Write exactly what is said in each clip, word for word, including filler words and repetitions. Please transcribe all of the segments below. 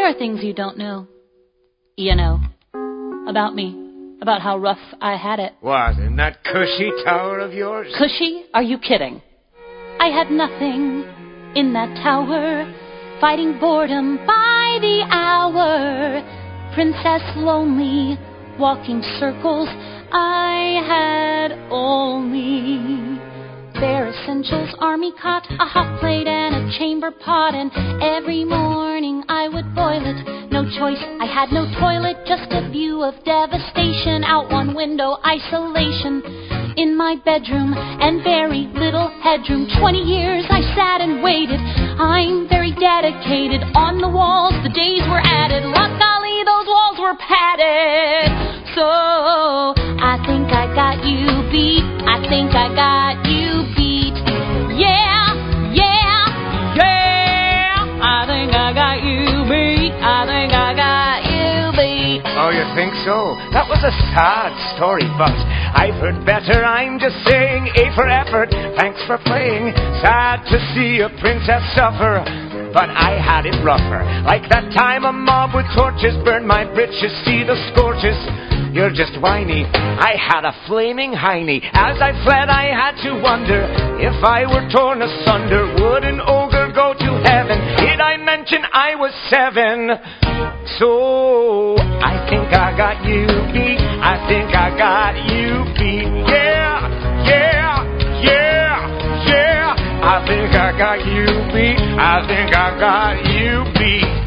are things you don't know, you know, about me. About how rough I had it. What, in that cushy tower of yours? Cushy? Are you kidding? I had nothing in that tower, fighting boredom by the hour. Princess lonely, walking circles. I had only bare essentials, army cot, a hot plate, and a chamber pot. And every morning I would boil it. No choice, I had no toilet, just a view of devastation. Out one window, isolation in my bedroom, and very little headroom. Twenty years I sat and waited. I'm very dedicated. On the walls, the days were added. La golly, those walls were padded. So I think I got you beat. I think I got you beat. Yeah, yeah, yeah. I think I got you beat. I think I got you beat. Oh, you think so? That was a sad story, but I've heard better. I'm just saying, A for effort. Thanks for playing. Sad to see a princess suffer, but I had it rougher. Like that time a mob with torches burned my breeches. See the scorches. You're just whiny. I had a flaming hiney. As I fled, I had to wonder if I were torn asunder, would an ogre go to heaven? Did I mention I was seven? So I think I got you beat. I think I got you beat. Yeah, yeah, yeah, yeah. I think I got you beat. I think I got you beat.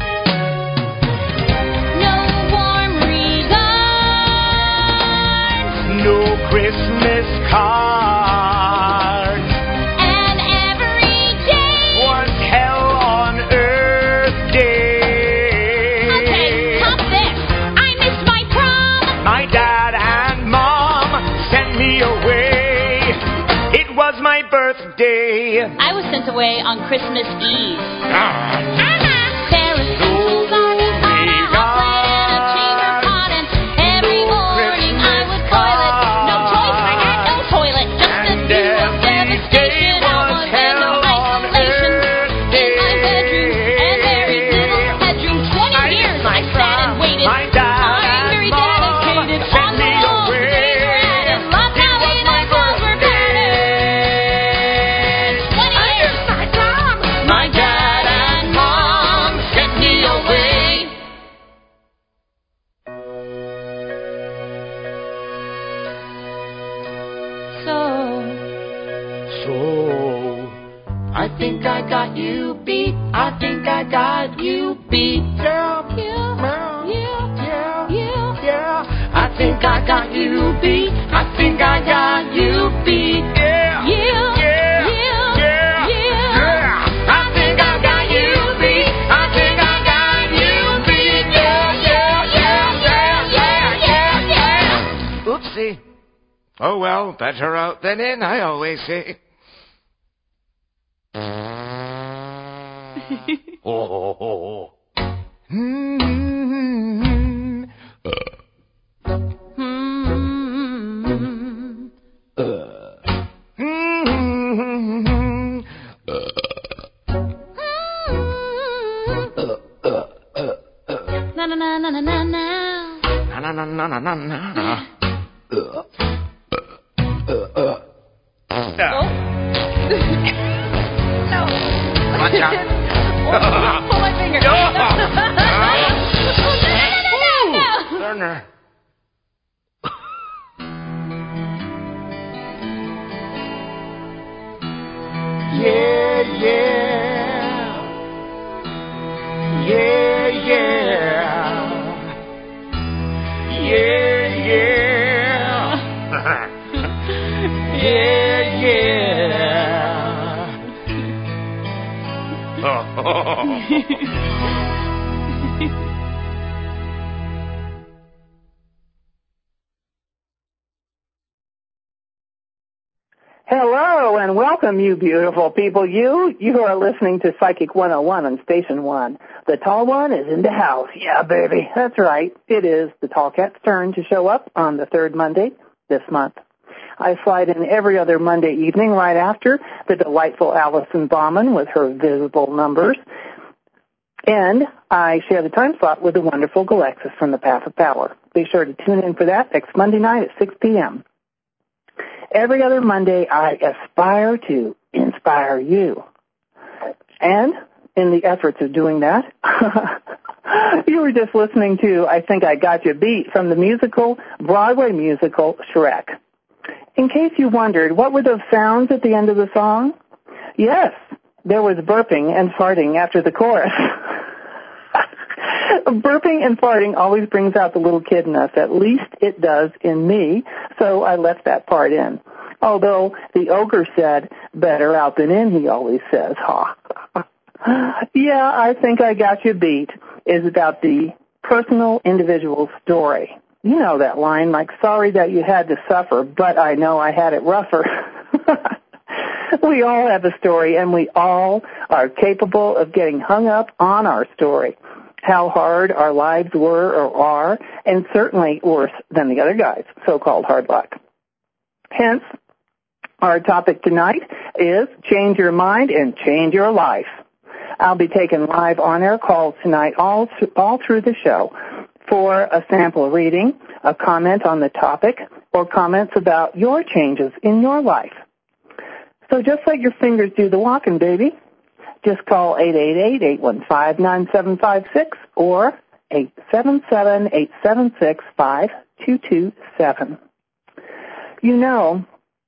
No Christmas cards. And every day was hell on earth day. Okay, stop this. I missed my prom. My dad and mom sent me away. It was my birthday. I was sent away on Christmas Eve. Ah. Uh-huh. Paris, so sorry. I think I got you beat. I think I got you beat. Yeah, yeah, yeah, yeah, yeah. I think I got you beat. I think I got you beat. Yeah, yeah, yeah, yeah, yeah. I think I got you beat. I think I got you beat. Yeah, yeah, yeah, yeah, yeah, yeah, yeah. Oopsie. Oh well, better out than in, I always say. oh, oh, oh, oh. Mm-hmm. Uh. Mm-hmm. Uh. Mm-hmm. Uh. Uh, uh, uh, uh. Na na na na na na na. Na na na na na na na. Uh. Uh, uh, uh. Oh. No. Watch out. Pull my finger. No. No. No, no, no, no, no. Turner. Yeah, yeah. Yeah, yeah. Yeah, yeah. yeah, yeah. Oh. Hello and welcome, you beautiful people. You, you are listening to Psychic one oh one on Station one. The tall one is in the house. Yeah, baby. That's right. It is the tall cat's turn to show up on the third Monday this month. I slide in every other Monday evening right after the delightful Allison Bauman with her visible numbers. And I share the time slot with the wonderful Galexis from the Path of Power. Be sure to tune in for that next Monday night at six p.m. Every other Monday, I aspire to inspire you. And in the efforts of doing that, you were just listening to I Think I Got You Beat from the musical, Broadway musical, Shrek. In case you wondered, what were those sounds at the end of the song? Yes, there was burping and farting after the chorus. Burping and farting always brings out the little kid in us. At least it does in me, so I left that part in. Although the ogre said, better out than in, he always says, ha. Yeah, I Think I Got You Beat is about the personal individual story. You know that line, like, sorry that you had to suffer, but I know I had it rougher. We all have a story, and we all are capable of getting hung up on our story, how hard our lives were or are, and certainly worse than the other guys' so-called hard luck. Hence, our topic tonight is Change Your Mind and Change Your Life. I'll be taking live on-air calls tonight all, th- all through the show for a sample reading, a comment on the topic, or comments about your changes in your life. So just let your fingers do the walking, baby. Just call eight eight eight, eight one five, nine seven five six or eight seven seven, eight seven six, five two two seven. You know,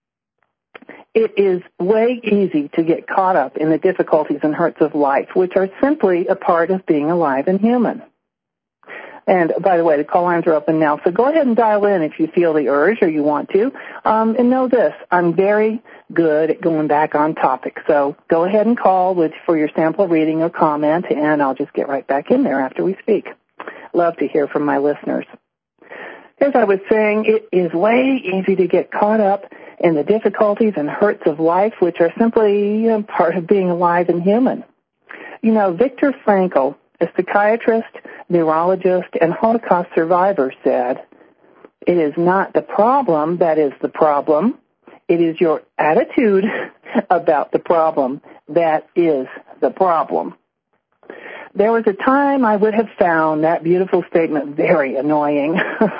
it is way easy to get caught up in the difficulties and hurts of life, which are simply a part of being alive and human. And, by the way, the call lines are open now, so go ahead and dial in if you feel the urge or you want to. Um, and know this, I'm very good at going back on topic, so go ahead and call with for your sample reading or comment, and I'll just get right back in there after we speak. Love to hear from my listeners. As I was saying, it is way easy to get caught up in the difficulties and hurts of life, which are simply you know, part of being alive and human. You know, Viktor Frankl, a psychiatrist, neurologist, and Holocaust survivor, said, it is not the problem that is the problem. It is your attitude about the problem that is the problem. There was a time I would have found that beautiful statement very annoying.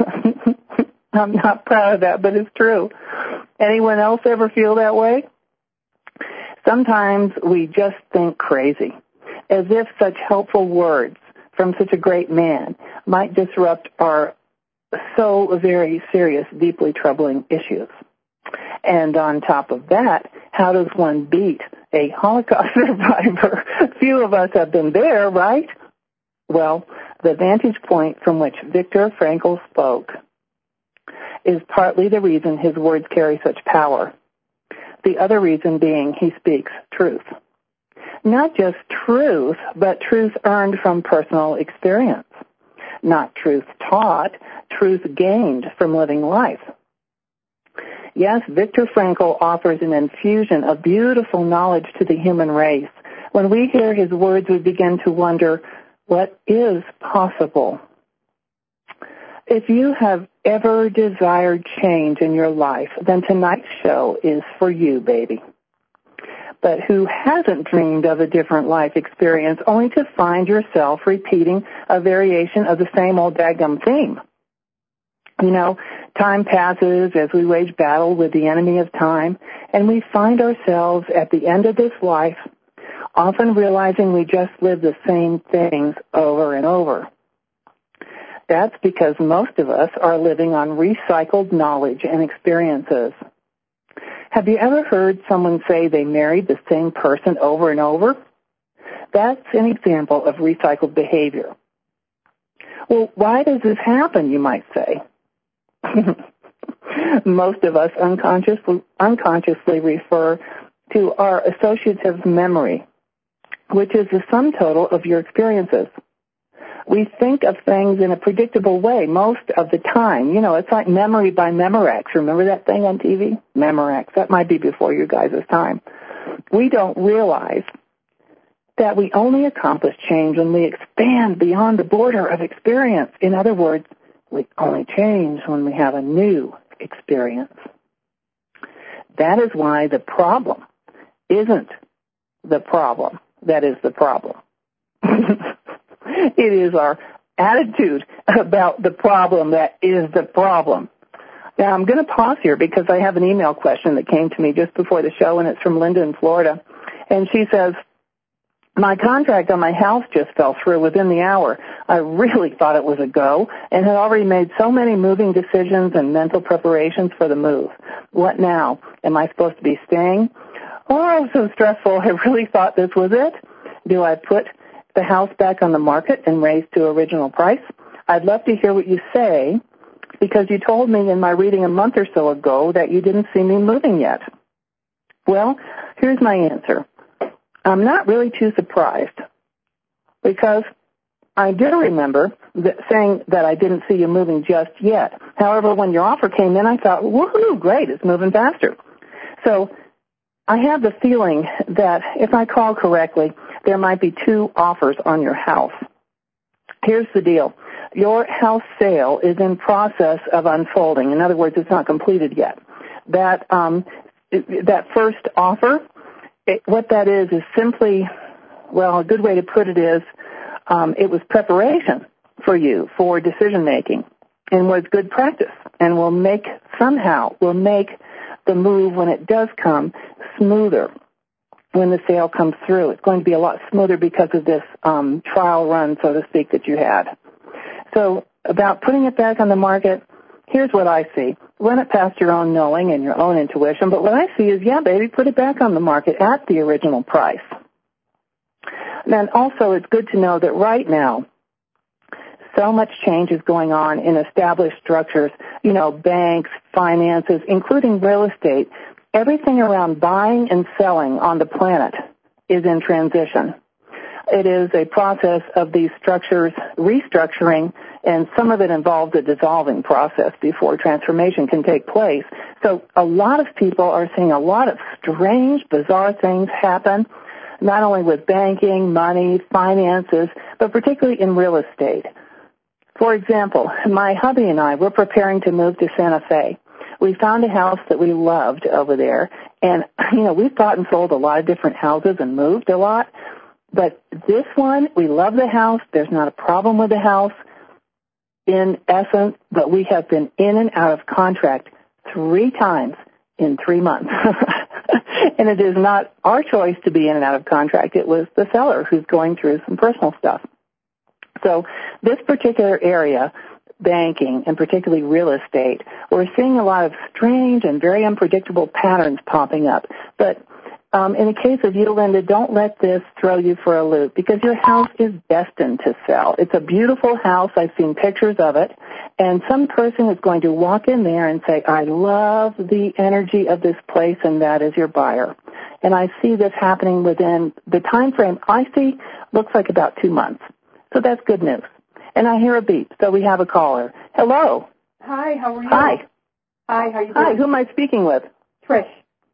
I'm not proud of that, but it's true. Anyone else ever feel that way? Sometimes we just think crazy, as if such helpful words from such a great man might disrupt our so very serious, deeply troubling issues. And on top of that, how does one beat a Holocaust survivor? Few of us have been there, right? Well, the vantage point from which Viktor Frankl spoke is partly the reason his words carry such power. The other reason being he speaks truth. Not just truth, but truth earned from personal experience. Not truth taught, truth gained from living life. Yes, Viktor Frankl offers an infusion of beautiful knowledge to the human race. When we hear his words, we begin to wonder, what is possible? If you have ever desired change in your life, then tonight's show is for you, baby. But who hasn't dreamed of a different life experience only to find yourself repeating a variation of the same old daggum theme? You know, time passes as we wage battle with the enemy of time, and we find ourselves at the end of this life often realizing we just live the same things over and over. That's because most of us are living on recycled knowledge and experiences. Have you ever heard someone say they married the same person over and over? That's an example of recycled behavior. Well, why does this happen, you might say? Most of us unconsciously, unconsciously refer to our associative memory, which is the sum total of your experiences. We think of things in a predictable way most of the time. You know, it's like Memory by Memorex. Remember that thing on T V? Memorex. That might be before you guys' time. We don't realize that we only accomplish change when we expand beyond the border of experience. In other words, we only change when we have a new experience. That is why the problem isn't the problem that is the problem. It is our attitude about the problem that is the problem. Now, I'm going to pause here because I have an email question that came to me just before the show, and it's from Linda in Florida. And she says, my contract on my house just fell through within the hour. I really thought it was a go and had already made so many moving decisions and mental preparations for the move. What now? Am I supposed to be staying? Oh, it was so stressful. I really thought this was it. Do I put the house back on the market and raise to original price? I'd love to hear what you say because you told me in my reading a month or so ago that you didn't see me moving yet. Well, here's my answer. I'm not really too surprised because I do remember that saying that I didn't see you moving just yet. However, when your offer came in, I thought, woohoo, great, it's moving faster. So I have the feeling that if I call correctly, there might be two offers on your house. Here's the deal. Your house sale is in process of unfolding. In other words, it's not completed yet. That um, that first offer, It, what that is is simply, well, a good way to put it is um, it was preparation for you for decision-making and was good practice and will make, somehow, will make the move when it does come smoother when the sale comes through. It's going to be a lot smoother because of this um, trial run, so to speak, that you had. So about putting it back on the market, here's what I see. Run it past your own knowing and your own intuition, but what I see is, yeah, baby, put it back on the market at the original price. And also it's good to know that right now, so much change is going on in established structures, you know, banks, finances, including real estate. Everything around buying and selling on the planet is in transition. It is a process of these structures restructuring, and some of it involves a dissolving process before transformation can take place. So a lot of people are seeing a lot of strange, bizarre things happen, not only with banking, money, finances, but particularly in real estate. For example, my hubby and I were preparing to move to Santa Fe. We found a house that we loved over there, and, you know, we've bought and sold a lot of different houses and moved a lot. But this one, we love the house. There's not a problem with the house in essence, but we have been in and out of contract three times in three months. And it is not our choice to be in and out of contract. It was the seller who's going through some personal stuff. So this particular area, banking and particularly real estate, we're seeing a lot of strange and very unpredictable patterns popping up. But Um, in the case of you, Linda, don't let this throw you for a loop because your house is destined to sell. It's a beautiful house. I've seen pictures of it. And some person is going to walk in there and say, I love the energy of this place, and that is your buyer. And I see this happening within the time frame I see looks like about two months. So that's good news. And I hear a beep, so we have a caller. Hello. Hi, how are you? Hi. Hi, how are you doing? Hi, who am I speaking with? Trish.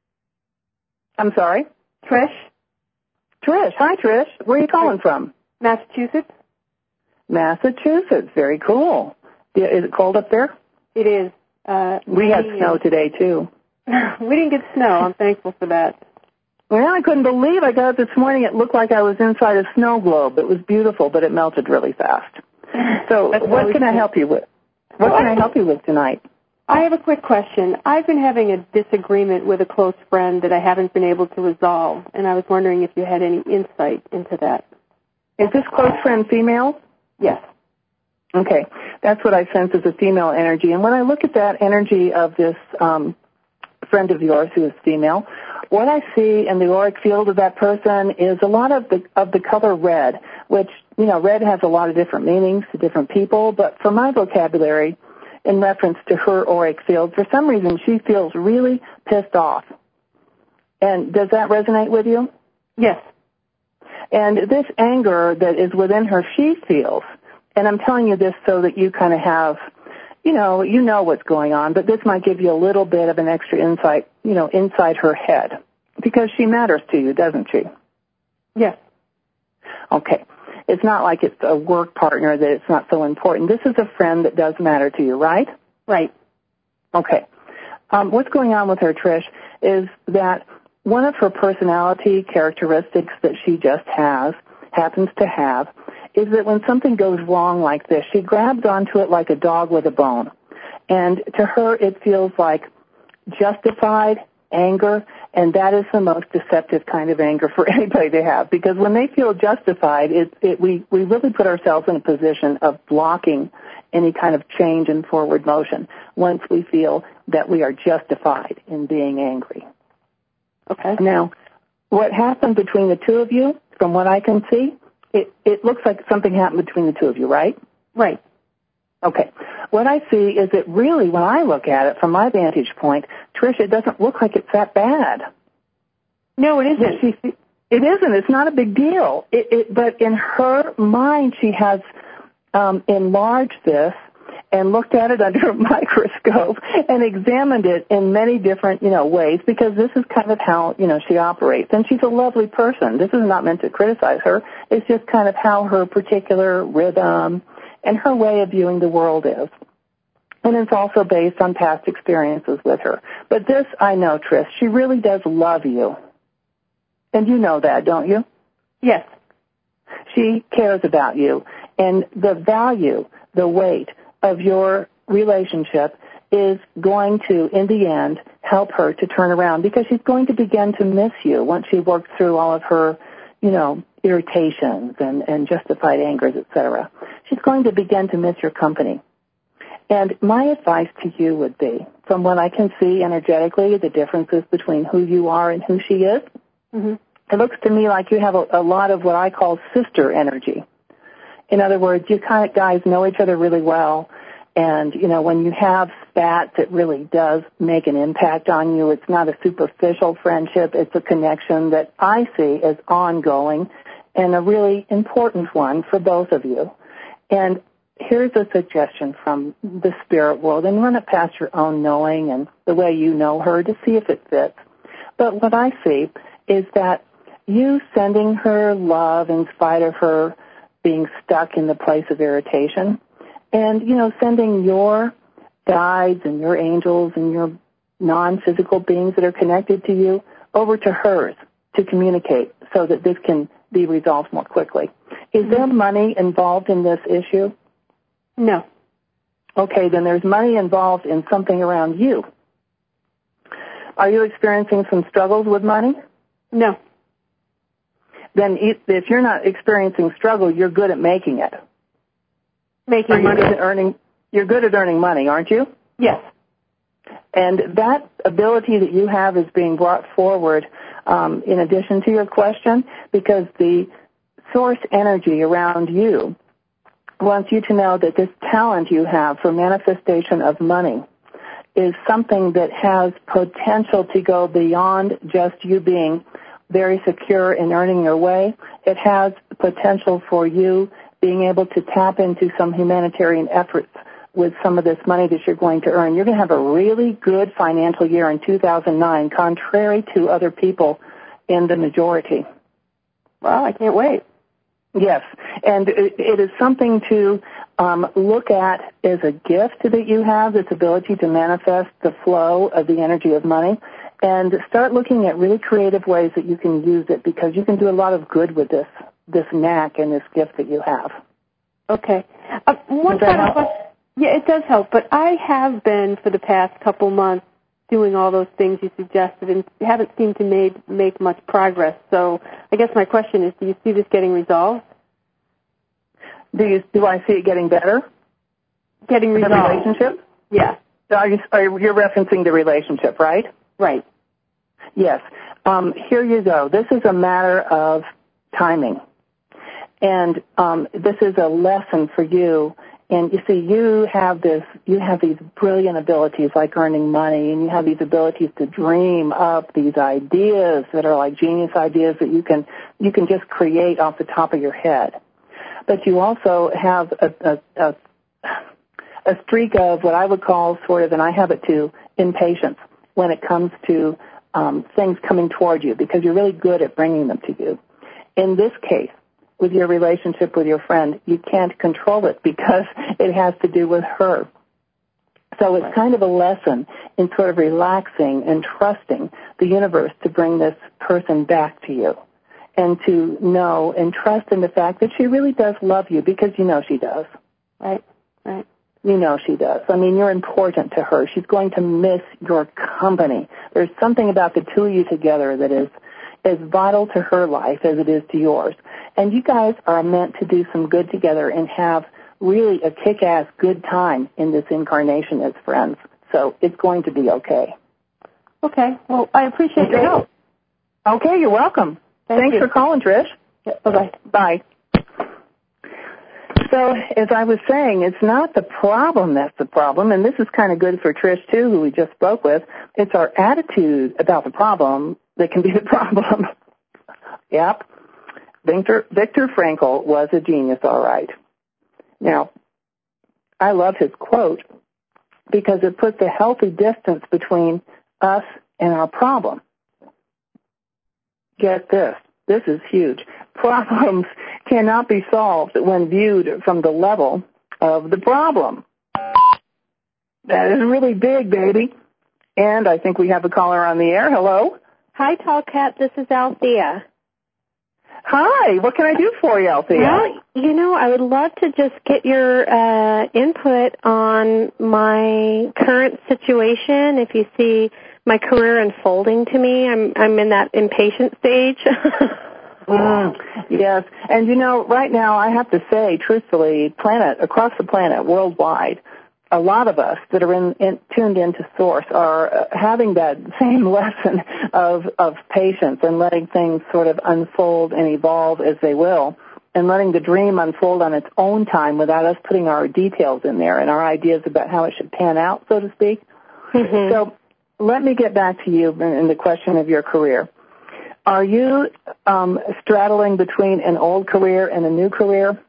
I'm sorry? Trish. Trish. Hi, Trish. Where are you calling from? Massachusetts. Massachusetts. Very cool. Is it cold up there? It is. Uh, we had snow today, too. We didn't get snow. I'm thankful for that. Well, I couldn't believe I got up this morning. It looked like I was inside a snow globe. It was beautiful, but it melted really fast. So what can I help you with? What can I help you with tonight? I have a quick question. I've been having a disagreement with a close friend that I haven't been able to resolve, and I was wondering if you had any insight into that. Is this close friend female? Yes. Okay. That's what I sense as a female energy. And when I look at that energy of this um, friend of yours who is female, what I see in the auric field of that person is a lot of the of the color red, which, you know, red has a lot of different meanings to different people, but for my vocabulary, in reference to her auric field, for some reason she feels really pissed off. And does that resonate with you? Yes. And this anger that is within her, she feels, and I'm telling you this so that you kind of have, you know, you know what's going on, but this might give you a little bit of an extra insight, you know, inside her head, because she matters to you, doesn't she? Yes. Okay. It's not like it's a work partner that it's not so important. This is a friend that does matter to you, right? Right. Okay. Um, what's going on with her, Trish, is that one of her personality characteristics that she just has, happens to have, is that when something goes wrong like this, she grabs onto it like a dog with a bone. And to her, it feels like justified anger, and that is the most deceptive kind of anger for anybody to have, because when they feel justified, it, it, we, we really put ourselves in a position of blocking any kind of change in forward motion once we feel that we are justified in being angry. Okay. Now, what happened between the two of you, from what I can see, it, it looks like something happened between the two of you, right? Right. Okay. What I see is that really, when I look at it from my vantage point, Tricia, it doesn't look like it's that bad. No, it isn't. She, it isn't. It's not a big deal. It, it, but in her mind, she has um, enlarged this and looked at it under a microscope and examined it in many different, you know, ways, because this is kind of how, you know, she operates. And she's a lovely person. This is not meant to criticize her. It's just kind of how her particular rhythm and her way of viewing the world is. And it's also based on past experiences with her. But this, I know, Trish, she really does love you. And you know that, don't you? Yes. She cares about you. And the value, the weight of your relationship is going to, in the end, help her to turn around, because she's going to begin to miss you once she works through all of her, you know, irritations and, and justified angers, et cetera. She's going to begin to miss your company. And my advice to you would be, from what I can see energetically, the differences between who you are and who she is, mm-hmm. it looks to me like you have a, a lot of what I call sister energy. In other words, you kind of guys know each other really well. And, you know, when you have spats, it really does make an impact on you. It's not a superficial friendship. It's a connection that I see as ongoing and a really important one for both of you. And here's a suggestion from the spirit world, and run it past your own knowing and the way you know her to see if it fits. But what I see is that you sending her love in spite of her being stuck in the place of irritation, and, you know, sending your guides and your angels and your non-physical beings that are connected to you over to hers to communicate so that this can be resolved more quickly. Is there money involved in this issue? No. Okay, then there's money involved in something around you. Are you experiencing some struggles with money? No. Then if you're not experiencing struggle, you're good at making it. Making Are you money? Good at earning, you're good at earning money, aren't you? Yes. And that ability that you have is being brought forward um, in addition to your question, because the source energy around you wants you to know that this talent you have for manifestation of money is something that has potential to go beyond just you being very secure in earning your way. It has potential for you being able to tap into some humanitarian efforts with some of this money that you're going to earn. You're going to have a really good financial year in two thousand nine, contrary to other people in the majority. Well, I can't wait. Yes, and it, it is something to um, look at as a gift that you have, this ability to manifest the flow of the energy of money, and start looking at really creative ways that you can use it, because you can do a lot of good with this this knack and this gift that you have. Okay. Uh, one final question. Yeah, it does help, but I have been for the past couple months doing all those things you suggested and haven't seemed to make, make much progress. So I guess my question is, do you see this getting resolved? Do you do I see it getting better? Getting resolved. The relationship? Yeah. Are you, are you, you're referencing the relationship, right? Right. Yes. Um, here you go. This is a matter of timing. And um, this is a lesson for you. And you see, you have this, you have these brilliant abilities like earning money, and you have these abilities to dream up these ideas that are like genius ideas that you can, you can just create off the top of your head. But you also have a, a, a, a streak of what I would call sort of, and I have it too, impatience when it comes to um, things coming toward you, because you're really good at bringing them to you. In this case, with your relationship with your friend, you can't control it because it has to do with her. So it's kind of a lesson in sort of relaxing and trusting the universe to bring this person back to you. and to know and trust in the fact that she really does love you, because you know she does. Right, right. You know she does. I mean, you're important to her. She's going to miss your company. There's something about the two of you together that is as vital to her life as it is to yours. And you guys are meant to do some good together and have really a kick-ass good time in this incarnation as friends. So it's going to be okay. Okay. Well, I appreciate okay. your help. Okay, you're welcome. Thank Thanks you. for calling, Trish. Yeah, bye-bye. Bye. So, as I was saying, it's not the problem that's the problem, and this is kind of good for Trish, too, who we just spoke with. It's our attitude about the problem that can be the problem. Yep. Victor, Viktor Frankl was a genius, all right. Now, I love his quote because it puts a healthy distance between us and our problem. Get this. This is huge. Problems cannot be solved when viewed from the level of the problem. That is really big, baby. And I think we have a caller on the air. Hello? Hi, Tall Cat. This is Althea. Hi. What can I do for you, Althea? Well, you know, I would love to just get your uh, input on my current situation. If you see my career unfolding to me, I'm I'm in that impatient stage. mm, yes. And, you know, right now I have to say, truthfully, planet across the planet, worldwide, a lot of us that are in, in, tuned into Source are uh, having that same lesson of, of patience and letting things sort of unfold and evolve as they will, and letting the dream unfold on its own time without us putting our details in there and our ideas about how it should pan out, so to speak. Mm-hmm. So let me get back to you in the question of your career. Are you um, straddling between an old career and a new career?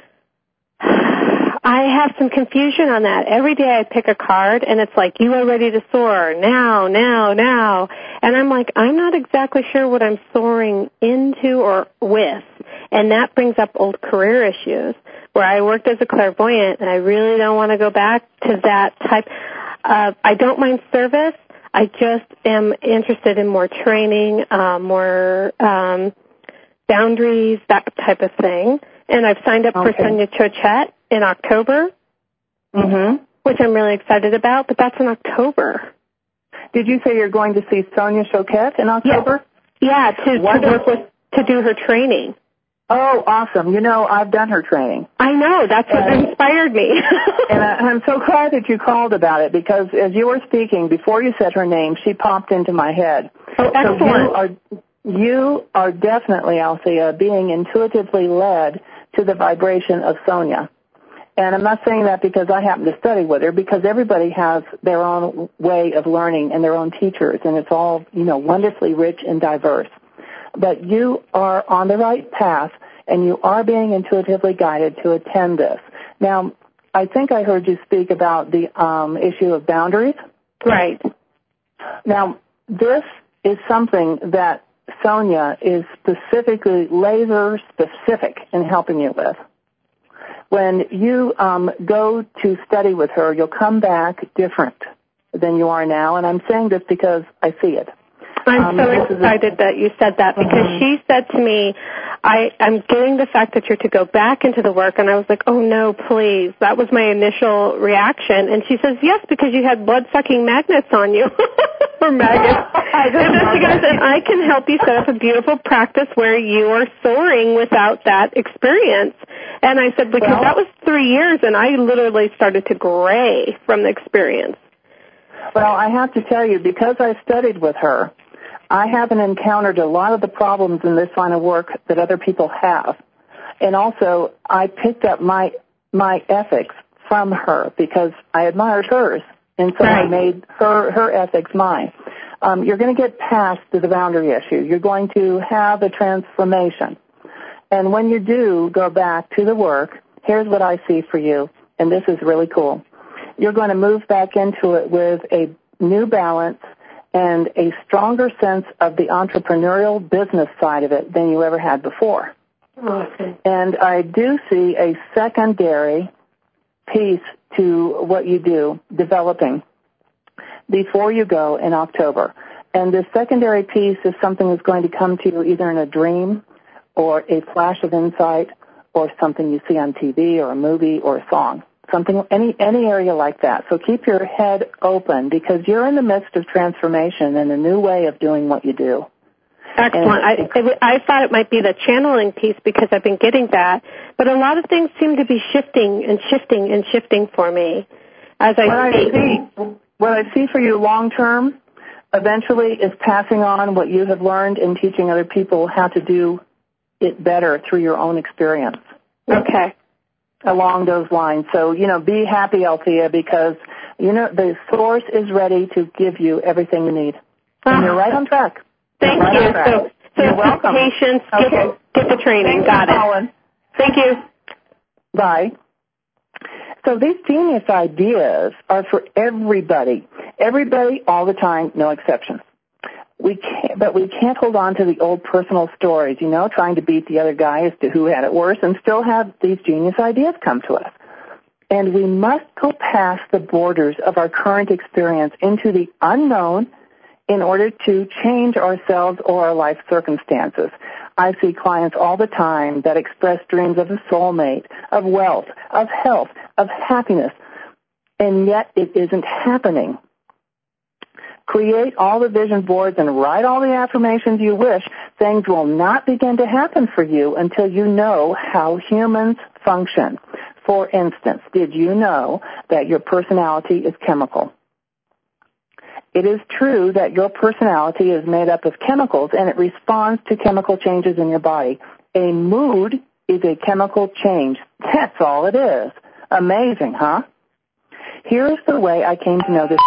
I have some confusion on that. Every day I pick a card, and it's like, you are ready to soar, now, now, now. And I'm like, I'm not exactly sure what I'm soaring into or with. And that brings up old career issues, where I worked as a clairvoyant, and I really don't want to go back to that type. Uh, I don't mind service. I just am interested in more training, uh, more um, boundaries, that type of thing. And I've signed up okay. for Sonia Choquette in October, mm-hmm. which I'm really excited about, but that's in October. Did you say you're going to see Sonia Choquette in October? Yeah, yeah to, to work with, to do her training. Oh, awesome. You know, I've done her training. I know. That's what and, inspired me. and I, I'm so glad that you called about it, because as you were speaking, before you said her name, she popped into my head. Oh, excellent. So you are, you are definitely, Althea, being intuitively led to the vibration of Sonia. And I'm not saying that because I happen to study with her, because everybody has their own way of learning and their own teachers, and it's all, you know, wonderfully rich and diverse. But you are on the right path, and you are being intuitively guided to attend this. Now, I think I heard you speak about the um, issue of boundaries. Right. Now, this is something that Sonia is specifically, laser specific in helping you with. When you um, go to study with her, you'll come back different than you are now, and I'm saying this because I see it. I'm um, so excited a, that you said that, because uh-huh. she said to me, I, I'm getting the fact that you're to go back into the work, and I was like, oh, no, please. That was my initial reaction. And she says, yes, because you had blood-sucking magnets on you. Or maggots. And then she goes, and I can help you set up a beautiful practice where you are soaring without that experience. And I said, because well, that was three years, and I literally started to gray from the experience. Well, I have to tell you, because I studied with her, I haven't encountered a lot of the problems in this line of work that other people have. And also, I picked up my my ethics from her because I admired hers. And so right. I made her, her ethics mine. Um, you're going to get past the boundary issue. You're going to have a transformation. And when you do go back to the work, here's what I see for you, and this is really cool. You're going to move back into it with a new balance and a stronger sense of the entrepreneurial business side of it than you ever had before. Okay. And I do see a secondary piece to what you do developing before you go in October. And the secondary piece is something that's going to come to you either in a dream or a flash of insight or something you see on T V or a movie or a song, something, any, any area like that. So keep your head open because you're in the midst of transformation and a new way of doing what you do. Excellent. I, I thought it might be the channeling piece because I've been getting that, but a lot of things seem to be shifting and shifting and shifting for me as I what speak. I see, what I see for you long term eventually is passing on what you have learned and teaching other people how to do it better through your own experience. Okay. Along those lines. So, you know, be happy, Althea, because, you know, the source is ready to give you everything you need. And uh, you're right on track. Thank right you. So, so you're welcome. Patience, okay. get, get the training. Thanks Got it. Colin. Thank you. Bye. So these genius ideas are for everybody. Everybody, all the time, no exceptions. We can't, but we can't hold on to the old personal stories, you know, trying to beat the other guy as to who had it worse and still have these genius ideas come to us. And we must go past the borders of our current experience into the unknown in order to change ourselves or our life circumstances. I see clients all the time that express dreams of a soulmate, of wealth, of health, of happiness, and yet it isn't happening. Create all the vision boards and write all the affirmations you wish. Things will not begin to happen for you until you know how humans function. For instance, did you know that your personality is chemical? It is true that your personality is made up of chemicals and it responds to chemical changes in your body. A mood is a chemical change. That's all it is. Amazing, huh? Here's the way I came to know this.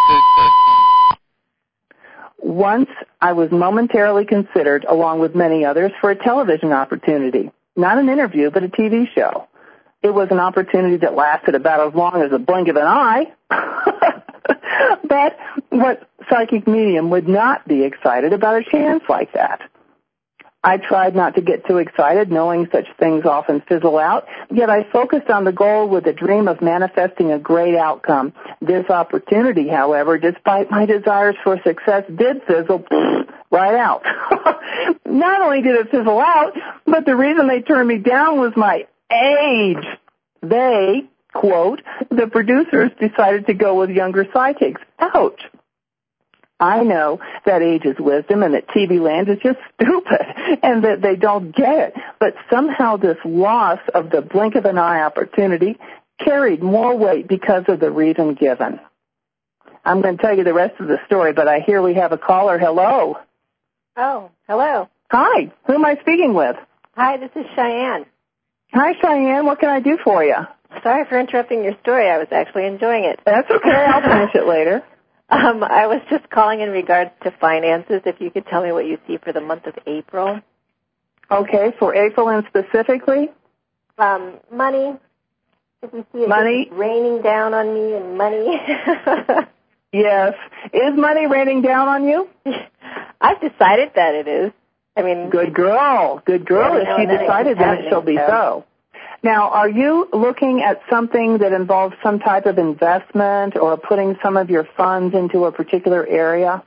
Once I was momentarily considered, along with many others, for a television opportunity. Not an interview, but a T V show. It was an opportunity that lasted about as long as a blink of an eye. But what psychic medium would not be excited about a chance like that? I tried not to get too excited, knowing such things often fizzle out, yet I focused on the goal with a dream of manifesting a great outcome. This opportunity, however, despite my desires for success, did fizzle right out. Not only did it fizzle out, but the reason they turned me down was my age. They, quote, the producers decided to go with younger psychics. Ouch. I know that age is wisdom and that T V land is just stupid and that they don't get it. But somehow this loss of the blink of an eye opportunity carried more weight because of the reason given. I'm going to tell you the rest of the story, but I hear we have a caller. Hello. Oh, hello. Hi. Who am I speaking with? Hi, this is Cheyenne. Hi, Cheyenne. What can I do for you? Sorry for interrupting your story. I was actually enjoying it. That's okay. I'll finish it later. Um, I was just calling in regards to finances. If you could tell me what you see for the month of April. Okay, for April and specifically? Um, money. If you see it money raining down on me and money. Yes. Is money raining down on you? I've decided that it is. I mean, good girl. Good girl. If she decided, then it shall be so. Now, are you looking at something that involves some type of investment or putting some of your funds into a particular area?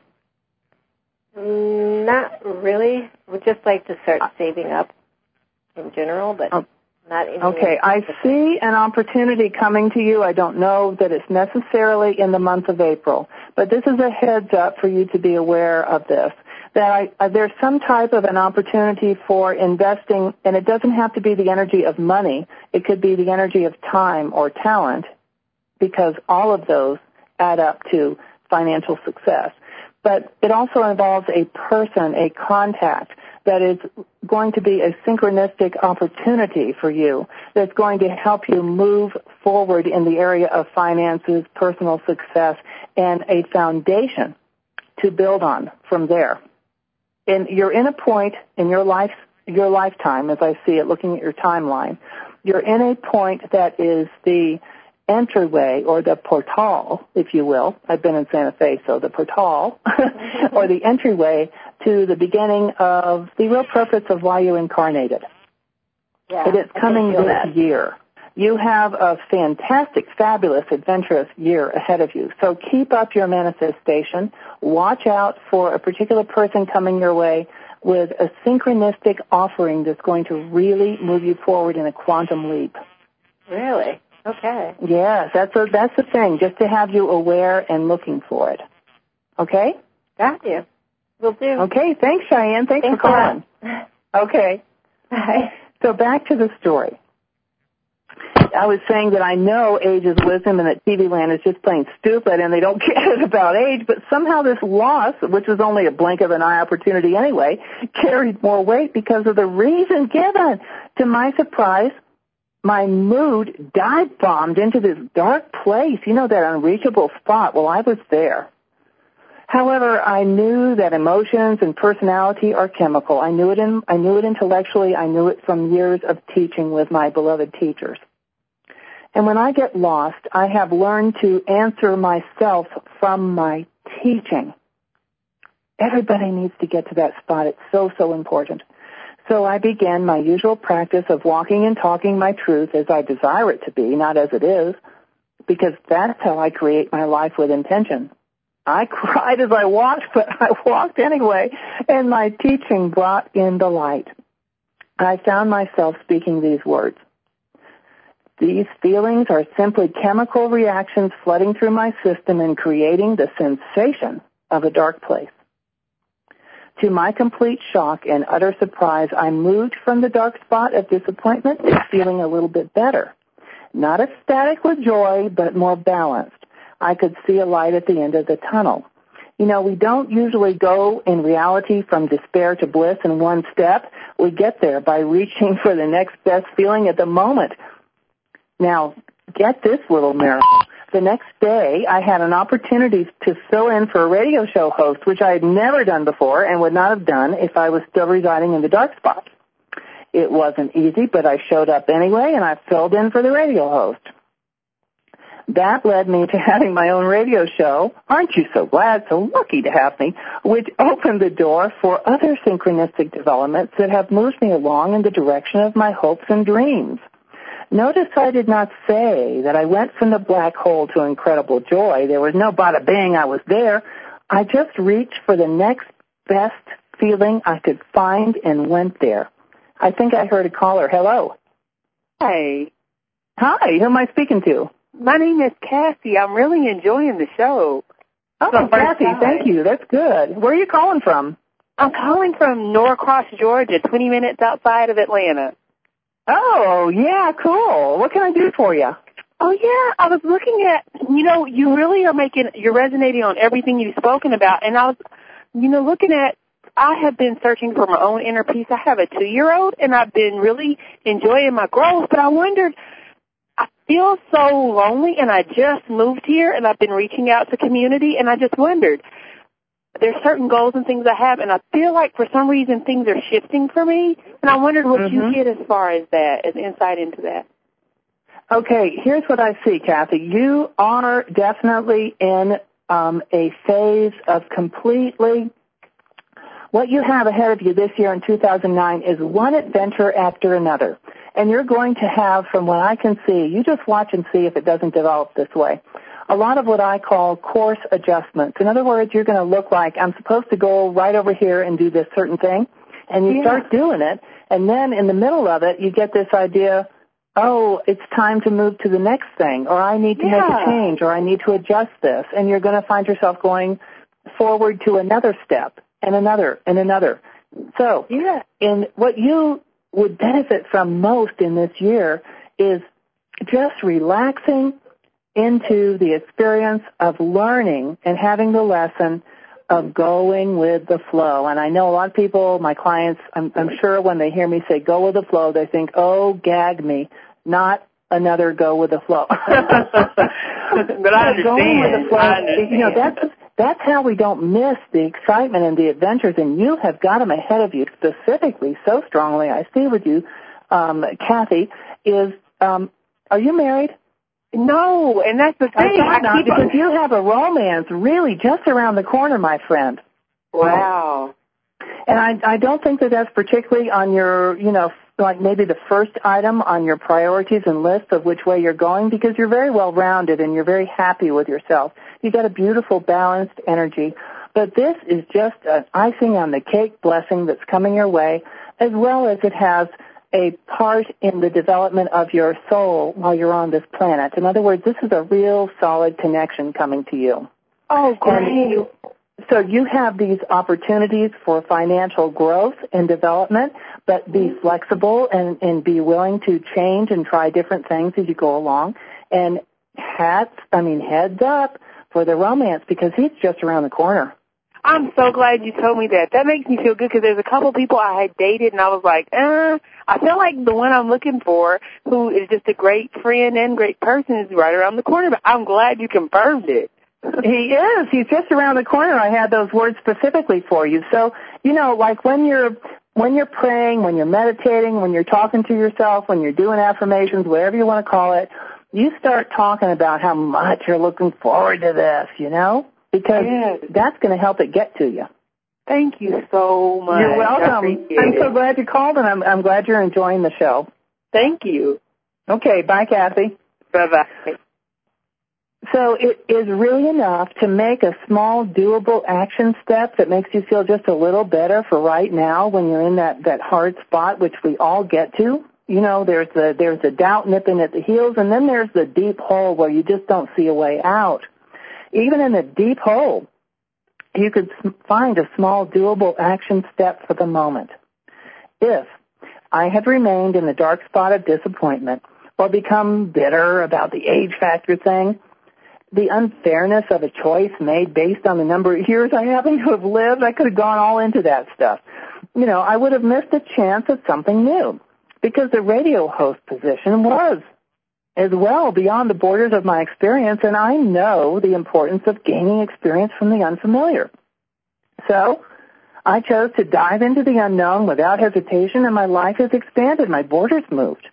Not really. We'd just like to start saving up in general, but oh. not in Okay, I see an opportunity coming to you. I don't know that it's necessarily in the month of April, but this is a heads up for you to be aware of this. That I, uh, there's some type of an opportunity for investing, and it doesn't have to be the energy of money. It could be the energy of time or talent, because all of those add up to financial success. But it also involves a person, a contact, that is going to be a synchronistic opportunity for you that's going to help you move forward in the area of finances, personal success, and a foundation to build on from there. And you're in a point in your life, your lifetime, as I see it, looking at your timeline, you're in a point that is the entryway or the portal, if you will. I've been in Santa Fe, so the portal, or the entryway to the beginning of the real purpose of why you incarnated. Yeah, it is coming this that. year. You have a fantastic, fabulous, adventurous year ahead of you. So keep up your manifestation. Watch out for a particular person coming your way with a synchronistic offering that's going to really move you forward in a quantum leap. Really? Okay. Yes, that's a, that's the thing, just to have you aware and looking for it. Okay? Got you. Will do. Okay, thanks, Cheyenne. Thanks, Thanks for calling. Okay. Bye. So back to the story. I was saying that I know age is wisdom and that T V land is just plain stupid and they don't care about age, but somehow this loss, which was only a blink of an eye opportunity anyway, carried more weight because of the reason given. To my surprise, my mood dive-bombed into this dark place, you know, that unreachable spot. Well, I was there. However, I knew that emotions and personality are chemical. I knew it in, I knew it intellectually. I knew it from years of teaching with my beloved teachers. And when I get lost, I have learned to answer myself from my teaching. Everybody needs to get to that spot. It's so, so important. So I began my usual practice of walking and talking my truth as I desire it to be, not as it is, because that's how I create my life with intention. I cried as I walked, but I walked anyway, and my teaching brought in the light. I found myself speaking these words. These feelings are simply chemical reactions flooding through my system and creating the sensation of a dark place. To my complete shock and utter surprise, I moved from the dark spot of disappointment to feeling a little bit better. Not ecstatic with joy, but more balanced. I could see a light at the end of the tunnel. You know, we don't usually go in reality from despair to bliss in one step. We get there by reaching for the next best feeling at the moment. Now, get this little miracle. The next day, I had an opportunity to fill in for a radio show host, which I had never done before and would not have done if I was still residing in the dark spot. It wasn't easy, but I showed up anyway, and I filled in for the radio host. That led me to having my own radio show, Aren't You So Glad, So Lucky to Have Me, which opened the door for other synchronistic developments that have moved me along in the direction of my hopes and dreams. Notice I did not say that I went from the black hole to incredible joy. There was no bada bing, I was there. I just reached for the next best feeling I could find and went there. I think I heard a caller. Hello. Hi. Hi, who am I speaking to? My name is Cassie. I'm really enjoying the show. Oh, Cassie, thank you. That's good. Where are you calling from? I'm calling from Norcross, Georgia, twenty minutes outside of Atlanta. Oh, yeah, cool. What can I do for you? Oh, yeah, I was looking at, you know, you really are making, you're resonating on everything you've spoken about. And I was, you know, looking at, I have been searching for my own inner peace. I have a two-year-old, and I've been really enjoying my growth. But I wondered, I feel so lonely, and I just moved here, and I've been reaching out to community, and I just wondered, there's certain goals and things I have, and I feel like for some reason things are shifting for me, and I wondered what mm-hmm. you get as far as that, as insight into that. Okay, here's what I see, Kathy. You are definitely in um, a phase of completely, what you have ahead of you this year in two thousand nine is one adventure after another. And you're going to have, from what I can see, you just watch and see if it doesn't develop this way, a lot of what I call course adjustments. In other words, you're going to look like, I'm supposed to go right over here and do this certain thing, and you yeah. start doing it, and then in the middle of it, you get this idea, oh, it's time to move to the next thing, or I need to yeah. make a change, or I need to adjust this, and you're going to find yourself going forward to another step, and another, and another. So, yeah. in what you would benefit from most in this year is just relaxing into the experience of learning and having the lesson of going with the flow. And I know a lot of people, my clients, I'm, I'm sure when they hear me say go with the flow, they think, oh, gag me, not another go with the flow. But I understand. Going with the flow, I understand. You know, that's, that's how we don't miss the excitement and the adventures, and you have got them ahead of you specifically so strongly. I see with you, um, Kathy, is, um, are you married? No, and that's the thing. I not, keep because on... you have a romance really just around the corner, my friend. Wow. And I, I don't think that that's particularly on your, you know, like maybe the first item on your priorities and list of which way you're going, because you're very well-rounded and you're very happy with yourself. You've got a beautiful, balanced energy. But this is just an icing on the cake blessing that's coming your way, as well as it has a part in the development of your soul while you're on this planet. In other words, this is a real solid connection coming to you. Oh, great. And so you have these opportunities for financial growth and development, but be flexible and, and be willing to change and try different things as you go along. And hats, I mean, heads up for the romance, because he's just around the corner. I'm so glad you told me that. That makes me feel good, because there's a couple people I had dated, and I was like, uh, I feel like the one I'm looking for, who is just a great friend and great person, is right around the corner. But I'm glad you confirmed it. He is. He's just around the corner. I had those words specifically for you. So, you know, like when you're when you're praying, when you're meditating, when you're talking to yourself, when you're doing affirmations, whatever you want to call it, you start talking about how much you're looking forward to this, you know, because yes. that's going to help it get to you. Thank you so much. You're welcome. I'm so glad you called, and I'm, I'm glad you're enjoying the show. Thank you. Okay. Bye, Kathy. Bye-bye. So it is really enough to make a small, doable action step that makes you feel just a little better for right now when you're in that, that hard spot, which we all get to. You know, there's the, there's the doubt nipping at the heels, and then there's the deep hole where you just don't see a way out. Even in the deep hole, you could find a small, doable action step for the moment. If I had remained in the dark spot of disappointment or become bitter about the age factor thing, the unfairness of a choice made based on the number of years I happen to have lived, I could have gone all into that stuff. You know, I would have missed a chance at something new, because the radio host position was as well beyond the borders of my experience, and I know the importance of gaining experience from the unfamiliar. So I chose to dive into the unknown without hesitation, and my life has expanded. My borders moved.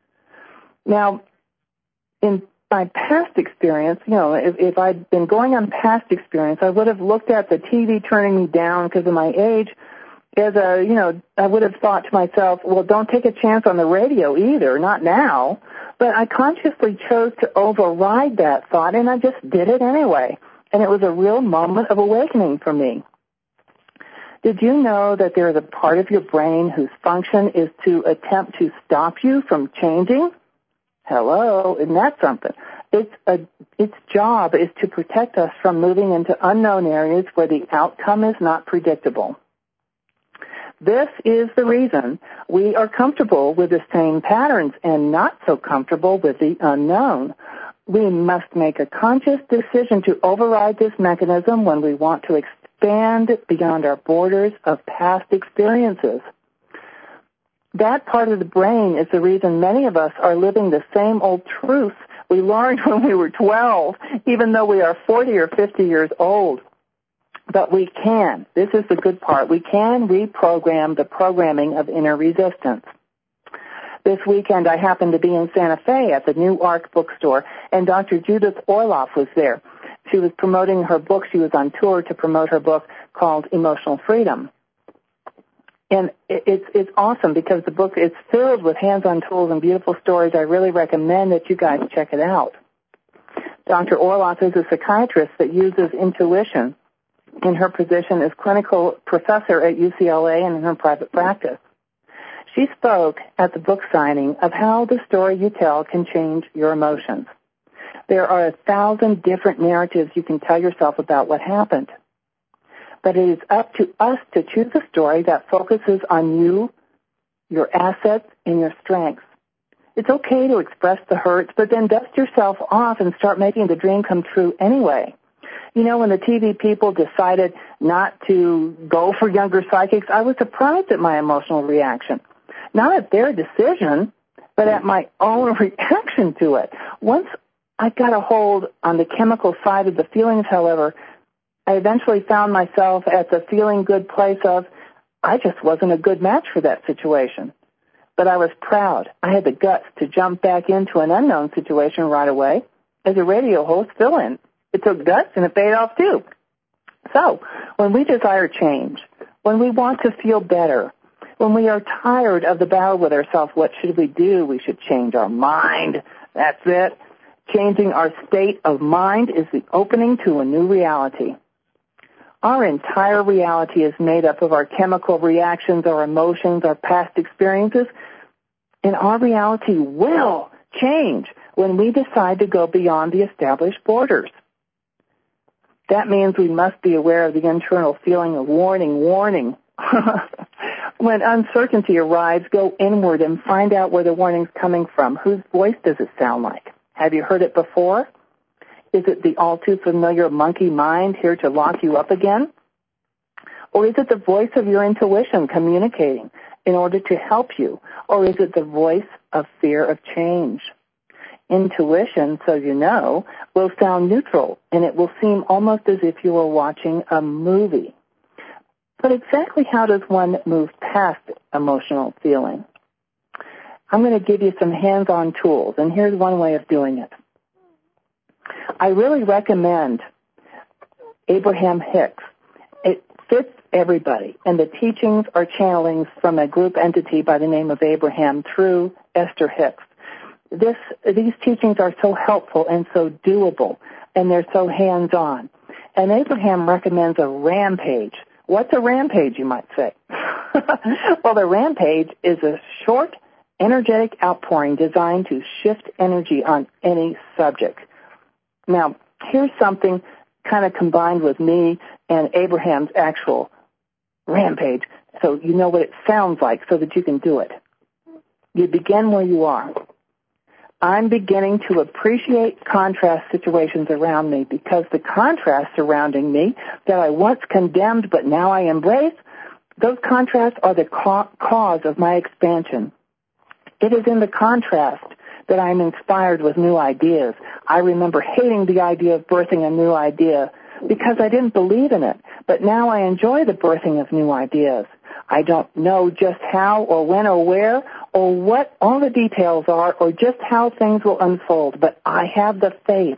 Now, in my past experience, you know, if, if I'd been going on past experience, I would have looked at the T V turning me down because of my age as a, you know, I would have thought to myself, well, don't take a chance on the radio either, not now. But I consciously chose to override that thought, and I just did it anyway. And it was a real moment of awakening for me. Did you know that there is a part of your brain whose function is to attempt to stop you from changing? Hello, isn't that something? Its a, its job is to protect us from moving into unknown areas where the outcome is not predictable. This is the reason we are comfortable with the same patterns and not so comfortable with the unknown. We must make a conscious decision to override this mechanism when we want to expand beyond our borders of past experiences. That part of the brain is the reason many of us are living the same old truths we learned when we were twelve, even though we are forty or fifty years old. But we can. This is the good part. We can reprogram the programming of inner resistance. This weekend, I happened to be in Santa Fe at the New Ark bookstore, and Doctor Judith Orloff was there. She was promoting her book. She was on tour to promote her book called Emotional Freedom. And it's it's awesome because the book is filled with hands-on tools and beautiful stories. I really recommend that you guys check it out. Doctor Orloff is a psychiatrist that uses intuition in her position as clinical professor at U C L A and in her private practice. She spoke at the book signing of how the story you tell can change your emotions. There are a thousand different narratives you can tell yourself about what happened. But it is up to us to choose a story that focuses on you, your assets, and your strengths. It's okay to express the hurts, but then dust yourself off and start making the dream come true anyway. You know, when the T V people decided not to go for younger psychics, I was surprised at my emotional reaction. Not at their decision, but at my own reaction to it. Once I got a hold on the chemical side of the feelings, however, I eventually found myself at the feeling good place of, I just wasn't a good match for that situation. But I was proud. I had the guts to jump back into an unknown situation right away as a radio host fill-in. It took guts and it paid off too. So, when we desire change, when we want to feel better, when we are tired of the battle with ourselves, what should we do? We should change our mind. That's it. Changing our state of mind is the opening to a new reality. Our entire reality is made up of our chemical reactions, our emotions, our past experiences, and our reality will change when we decide to go beyond the established borders. That means we must be aware of the internal feeling of warning, warning. When uncertainty arrives, go inward and find out where the warning's coming from. Whose voice does it sound like? Have you heard it before? Is it the all too familiar monkey mind here to lock you up again? Or is it the voice of your intuition communicating in order to help you? Or is it the voice of fear of change? Intuition, so you know, will sound neutral, and it will seem almost as if you were watching a movie. But exactly how does one move past emotional feeling? I'm going to give you some hands-on tools, and here's one way of doing it. I really recommend Abraham Hicks. It fits everybody, and the teachings are channelings from a group entity by the name of Abraham through Esther Hicks. This, these teachings are so helpful and so doable, and they're so hands-on. And Abraham recommends a rampage. What's a rampage, you might say? Well, the rampage is a short, energetic outpouring designed to shift energy on any subject. Now, here's something kind of combined with me and Abraham's actual rampage, so you know what it sounds like so that you can do it. You begin where you are. I'm beginning to appreciate contrast situations around me because the contrast surrounding me that I once condemned but now I embrace, those contrasts are the ca- cause of my expansion. It is in the contrast that I'm inspired with new ideas. I remember hating the idea of birthing a new idea because I didn't believe in it, but now I enjoy the birthing of new ideas. I don't know just how or when or where or what all the details are or just how things will unfold, but I have the faith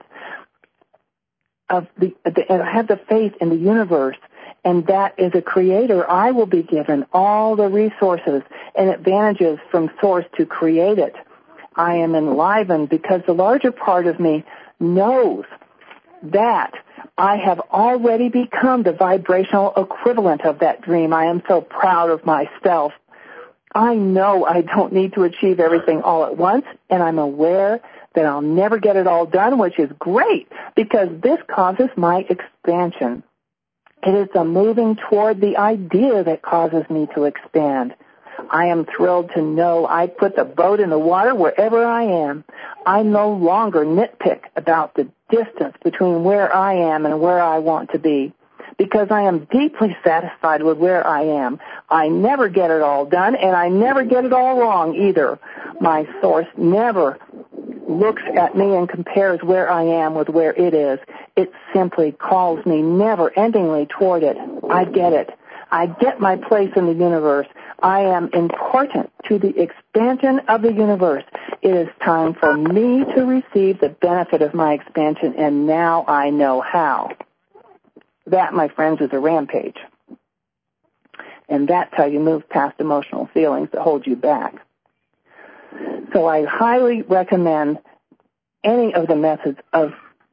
of the, the I have the faith in the universe, and that as a creator, I will be given all the resources and advantages from source to create it. I am enlivened because the larger part of me knows that I have already become the vibrational equivalent of that dream. I am so proud of myself. I know I don't need to achieve everything all at once, and I'm aware that I'll never get it all done, which is great because this causes my expansion. It is the moving toward the idea that causes me to expand. I am thrilled to know I put the boat in the water wherever I am. I no longer nitpick about the distance between where I am and where I want to be because I am deeply satisfied with where I am. I never get it all done, and I never get it all wrong either. My source never looks at me and compares where I am with where it is. It simply calls me never-endingly toward it. I get it. I get my place in the universe. I am important to the expansion of the universe. It is time for me to receive the benefit of my expansion, and now I know how. That, my friends, is a rampage. And that's how you move past emotional feelings that hold you back. So I highly recommend any of the methods of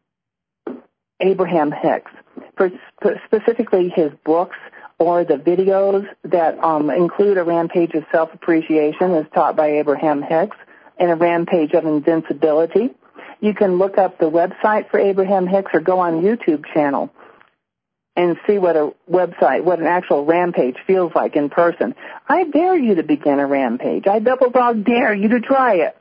Abraham Hicks, for specifically his books or the videos that um, include a rampage of self-appreciation as taught by Abraham Hicks and a rampage of invincibility. You can look up the website for Abraham Hicks or go on YouTube channel and see what a website, what an actual rampage feels like in person. I dare you to begin a rampage. I double dog dare you to try it.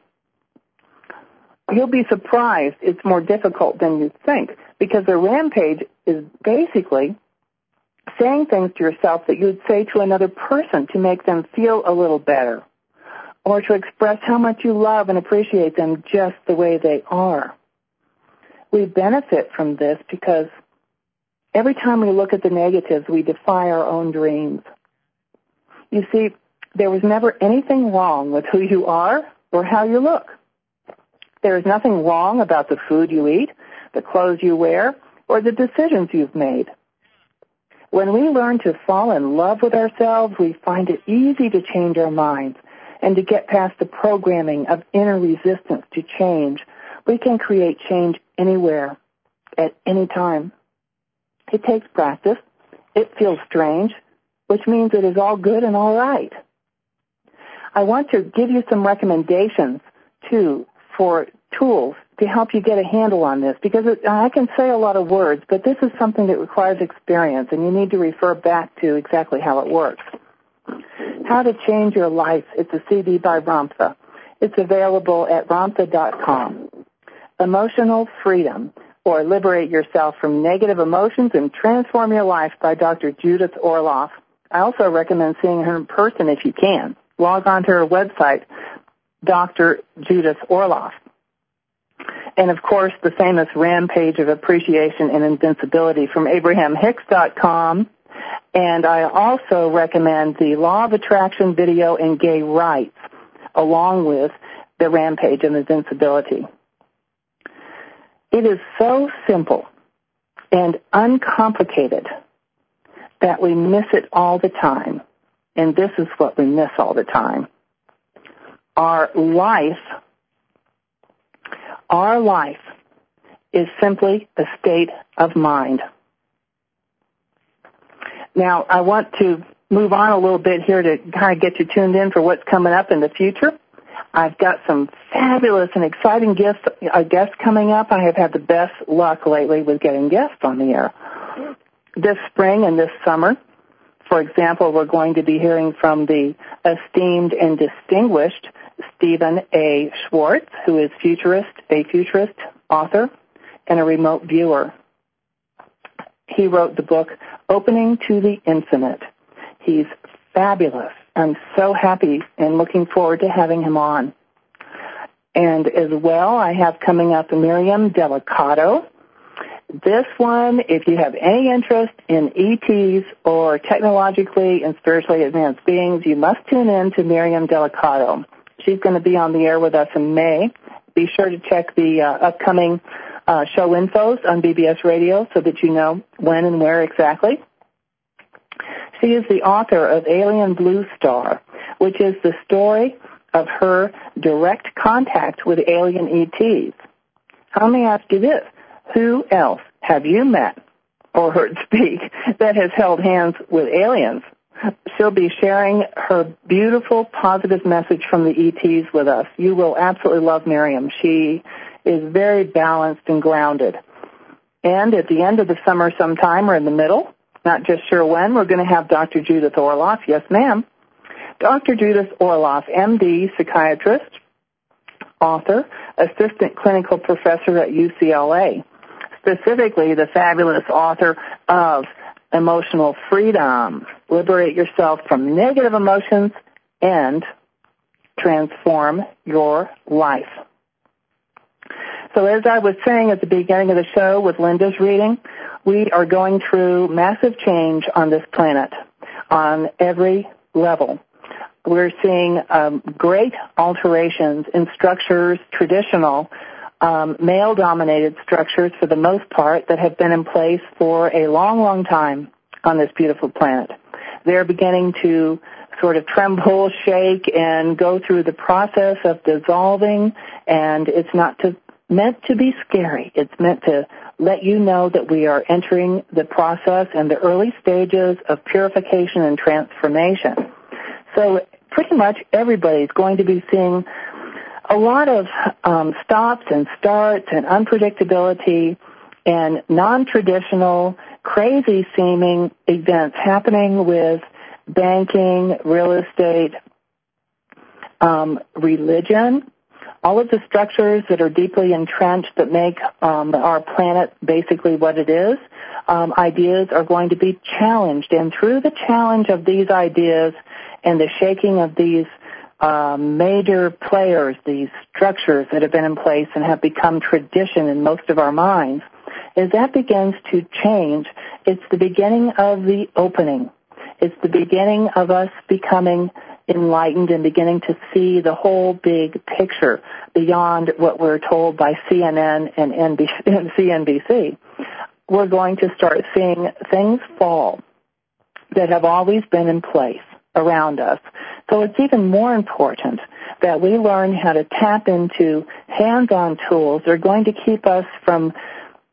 You'll be surprised it's more difficult than you think because a rampage is basically saying things to yourself that you'd say to another person to make them feel a little better or to express how much you love and appreciate them just the way they are. We benefit from this because every time we look at the negatives, we defy our own dreams. You see, there was never anything wrong with who you are or how you look. There is nothing wrong about the food you eat, the clothes you wear, or the decisions you've made. When we learn to fall in love with ourselves, we find it easy to change our minds and to get past the programming of inner resistance to change. We can create change anywhere, at any time. It takes practice, it feels strange, which means it is all good and all right. I want to give you some recommendations, too, for tools to help you get a handle on this, because it, I can say a lot of words, but this is something that requires experience, and you need to refer back to exactly how it works. How to Change Your Life. It's a C D by Ramtha. It's available at ramtha dot com. Emotional Freedom, or Liberate Yourself from Negative Emotions and Transform Your Life by Doctor Judith Orloff. I also recommend seeing her in person if you can. Log on to her website, Doctor Judith Orloff. And, of course, the famous Rampage of Appreciation and Invincibility from abraham hicks dot com. And I also recommend the Law of Attraction video and Gay Rights, along with the Rampage and Invincibility. It is so simple and uncomplicated that we miss it all the time. And this is what we miss all the time. Our life, our life is simply a state of mind. Now, I want to move on a little bit here to kind of get you tuned in for what's coming up in the future. I've got some fabulous and exciting guests, uh, guests coming up. I have had the best luck lately with getting guests on the air. This spring and this summer, for example, we're going to be hearing from the esteemed and distinguished Stephen A. Schwartz, who is futurist, a futurist author and a remote viewer. He wrote the book Opening to the Infinite. He's fabulous. I'm so happy and looking forward to having him on. And as well, I have coming up Miriam Delicato. This one, if you have any interest in E Ts or technologically and spiritually advanced beings, you must tune in to Miriam Delicato. She's going to be on the air with us in May. Be sure to check the uh, upcoming uh, show infos on B B S Radio so that you know when and where exactly. She is the author of Alien Blue Star, which is the story of her direct contact with alien E Ts. Now, let me ask you this. Who else have you met or heard speak that has held hands with aliens? She'll be sharing her beautiful, positive message from the E Ts with us. You will absolutely love Miriam. She is very balanced and grounded. And at the end of the summer sometime or in the middle, not just sure when, we're going to have Doctor Judith Orloff. Yes, ma'am. Doctor Judith Orloff, M D, psychiatrist, author, assistant clinical professor at U C L A, specifically the fabulous author of Emotional Freedom, Liberate Yourself from Negative Emotions and Transform Your Life. So as I was saying at the beginning of the show with Linda's reading, we are going through massive change on this planet on every level. We're seeing um, great alterations in structures, traditional, um, male-dominated structures for the most part that have been in place for a long, long time on this beautiful planet. They're beginning to sort of tremble, shake, and go through the process of dissolving, and it's not to, meant to be scary. It's meant to let you know that we are entering the process and the early stages of purification and transformation. So pretty much everybody's going to be seeing a lot of um, stops and starts and unpredictability and non-traditional, crazy-seeming events happening with banking, real estate, um, religion, all of the structures that are deeply entrenched that make um, our planet basically what it is. Um, ideas are going to be challenged, and through the challenge of these ideas and the shaking of these um, major players, these structures that have been in place and have become tradition in most of our minds, as that begins to change, it's the beginning of the opening. It's the beginning of us becoming enlightened and beginning to see the whole big picture beyond what we're told by C N N and C N B C. We're going to start seeing things fall that have always been in place around us. So it's even more important that we learn how to tap into hands-on tools that are going to keep us from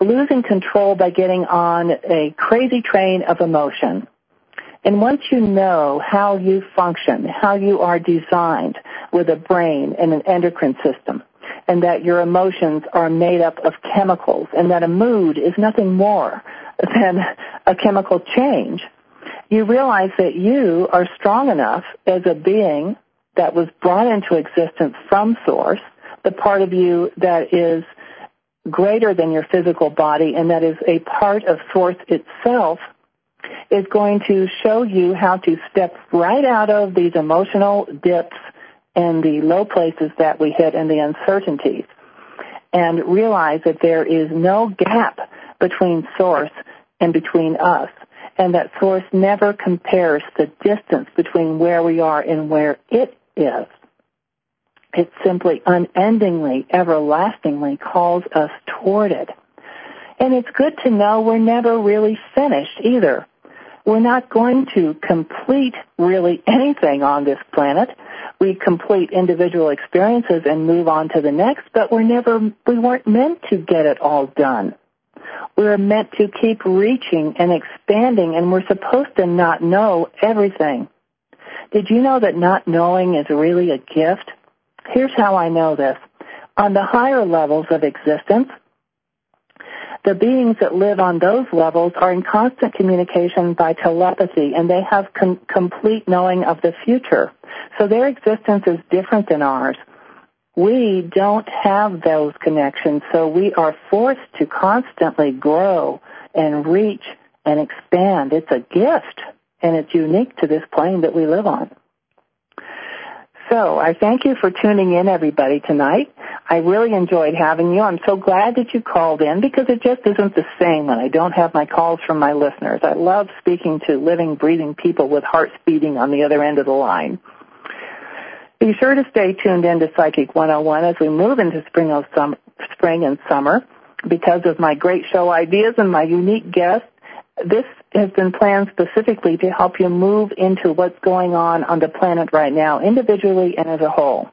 losing control by getting on a crazy train of emotion. And once you know how you function, how you are designed with a brain and an endocrine system, and that your emotions are made up of chemicals, and that a mood is nothing more than a chemical change, you realize that you are strong enough as a being that was brought into existence from Source, the part of you that is greater than your physical body and that is a part of Source itself, is going to show you how to step right out of these emotional dips and the low places that we hit and the uncertainties, and realize that there is no gap between Source and between us, and that Source never compares the distance between where we are and where it is. It simply unendingly, everlastingly calls us toward it. And it's good to know we're never really finished either. We're not going to complete really anything on this planet. We complete individual experiences and move on to the next, but we're never, we weren't meant to get it all done. We're meant to keep reaching and expanding, and we're supposed to not know everything. Did you know that not knowing is really a gift? Here's how I know this. On the higher levels of existence, the beings that live on those levels are in constant communication by telepathy, and they have com- complete knowing of the future. So their existence is different than ours. We don't have those connections, so we are forced to constantly grow and reach and expand. It's a gift, and it's unique to this plane that we live on. So I thank you for tuning in, everybody, tonight. I really enjoyed having you. I'm so glad that you called in because it just isn't the same when I don't have my calls from my listeners. I love speaking to living, breathing people with hearts beating on the other end of the line. Be sure to stay tuned in to Psychic one oh one as we move into spring, of summer, spring and summer because of my great show ideas and my unique guests. This has been planned specifically to help you move into what's going on on the planet right now, individually and as a whole.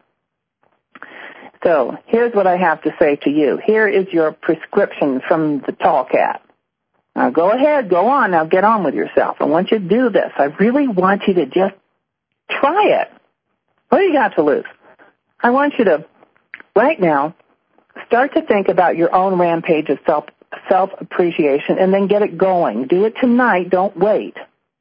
So here's what I have to say to you. Here is your prescription from the Tall Cat. Now go ahead, go on, now get on with yourself. I want you to do this. I really want you to just try it. What do you got to lose? I want you to, right now, start to think about your own rampage of self self-appreciation and then get it going. Do it tonight. Don't wait.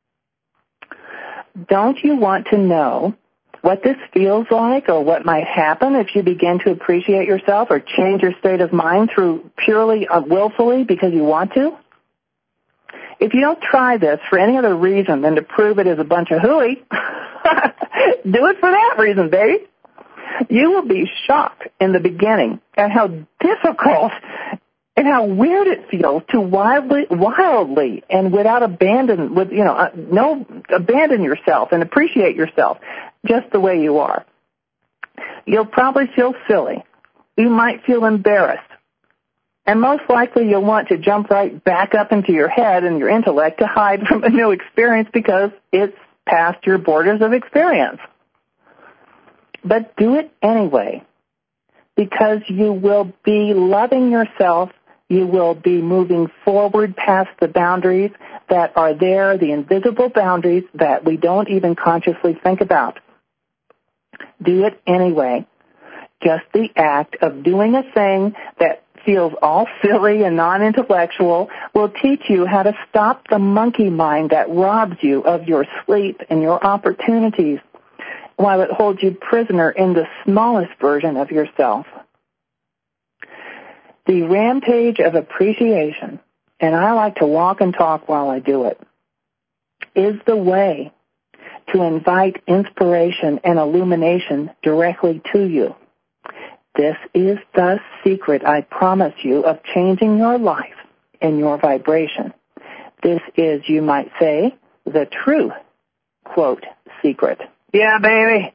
Don't you want to know what this feels like or what might happen if you begin to appreciate yourself or change your state of mind through purely uh, willfully because you want to? If you don't try this for any other reason than to prove it is a bunch of hooey, do it for that reason, baby. You will be shocked in the beginning at how difficult and how weird it feels to wildly, wildly and without abandon, with you know, uh, no abandon yourself and appreciate yourself just the way you are. You'll probably feel silly. You might feel embarrassed. And most likely you'll want to jump right back up into your head and your intellect to hide from a new experience because it's past your borders of experience. But do it anyway because you will be loving yourself. You will be moving forward past the boundaries that are there, the invisible boundaries that we don't even consciously think about. Do it anyway. Just the act of doing a thing that feels all silly and non-intellectual will teach you how to stop the monkey mind that robs you of your sleep and your opportunities while it holds you prisoner in the smallest version of yourself. The rampage of appreciation, and I like to walk and talk while I do it, is the way to invite inspiration and illumination directly to you. This is the secret, I promise you, of changing your life and your vibration. This is, you might say, the true, quote, secret. Yeah, baby.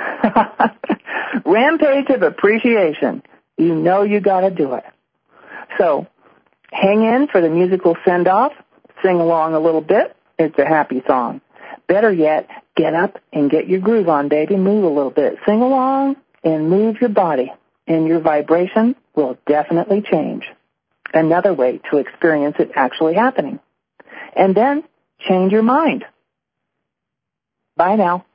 Rampage of appreciation. You know you got to do it. So hang in for the musical send-off. Sing along a little bit. It's a happy song. Better yet, get up and get your groove on, baby. Move a little bit. Sing along and move your body, and your vibration will definitely change. another way to experience it actually happening. And then change your mind. Bye now.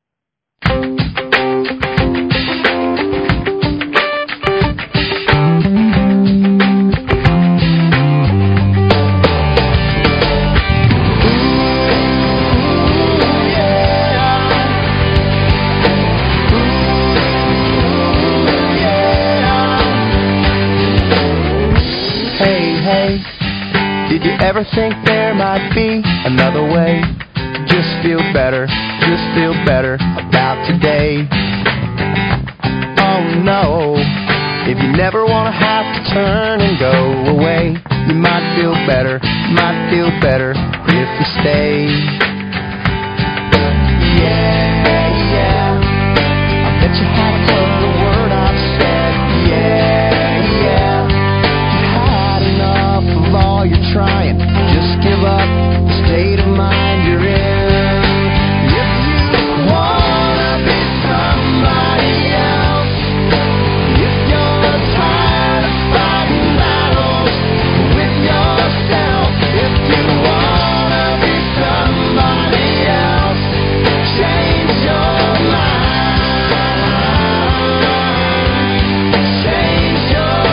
Did you ever think there might be another way? Just feel better, just feel better about today. Oh no, if you never want to have to turn and go away, you might feel better, might feel better if you stay. Yeah, yeah, I bet you haven't heard a word I've said. Yeah, yeah, you've had enough of all you're trying. Just give up the state of mind you're in. If you wanna be somebody else, if you're tired of fighting battles with yourself, if you wanna be somebody else, change your mind. Change your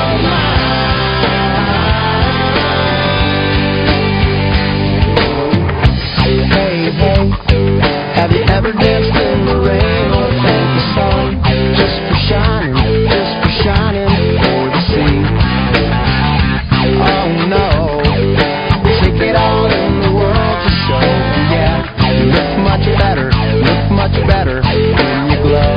Have you ever danced in the rain or thanked the sun just for shining, just for shining for the sea? Oh no, take it all in the world to show. Yeah, you look much better, look much better when you glow.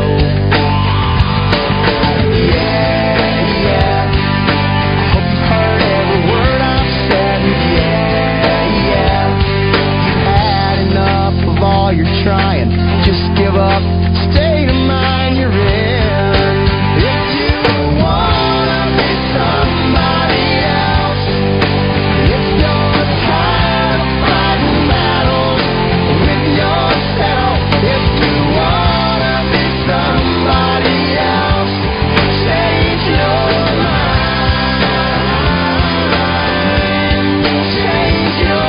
Yeah, yeah, I hope you've heard every word I've said. Yeah, yeah, you've had enough of all you're trying. Just give up, state of mind you're in. If you wanna be somebody else, if you're tired of fighting battles with yourself, if you wanna be somebody else, change your mind. Change your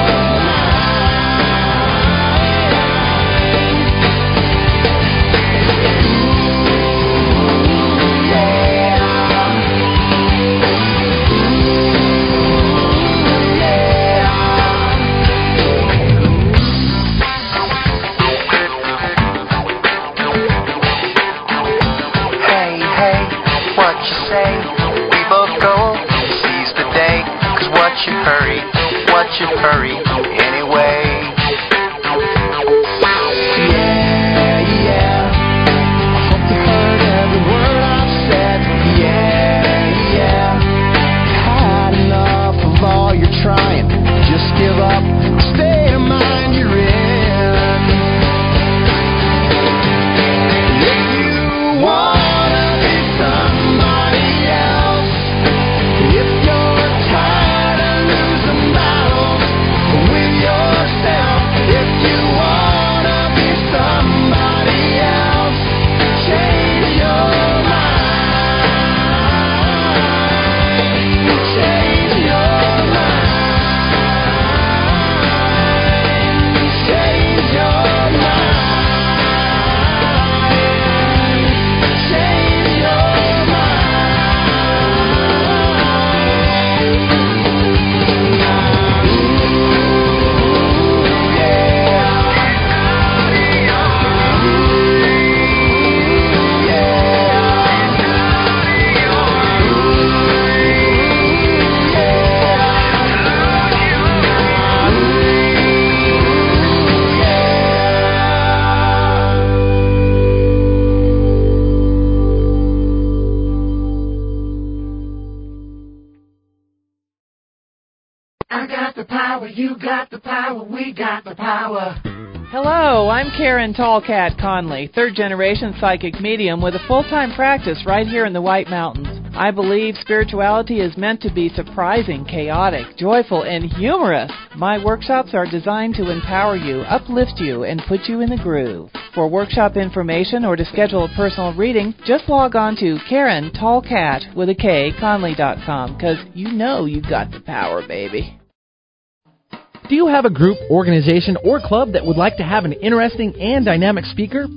hurry, what you hurry anyway? Yeah, yeah, I hope you heard every word I've said. Yeah, yeah, had enough of all you're trying. Just give up, state of mind you're in. If you wanna be somebody else, if you're tired of losing battles with yourself, if you wanna be somebody else, change your mind. Change your mind. Change your mind. Change your I got the power, you got the power, we got the power. Hello, I'm Karen Tallcat Conley, third-generation psychic medium with a full-time practice right here in the White Mountains. I believe spirituality is meant to be surprising, chaotic, joyful, and humorous. My workshops are designed to empower you, uplift you, and put you in the groove. For workshop information or to schedule a personal reading, just log on to Karen Tallcat with a K, Conley dot com, because you know you've got the power, baby. Do you have a group, organization, or club that would like to have an interesting and dynamic speaker?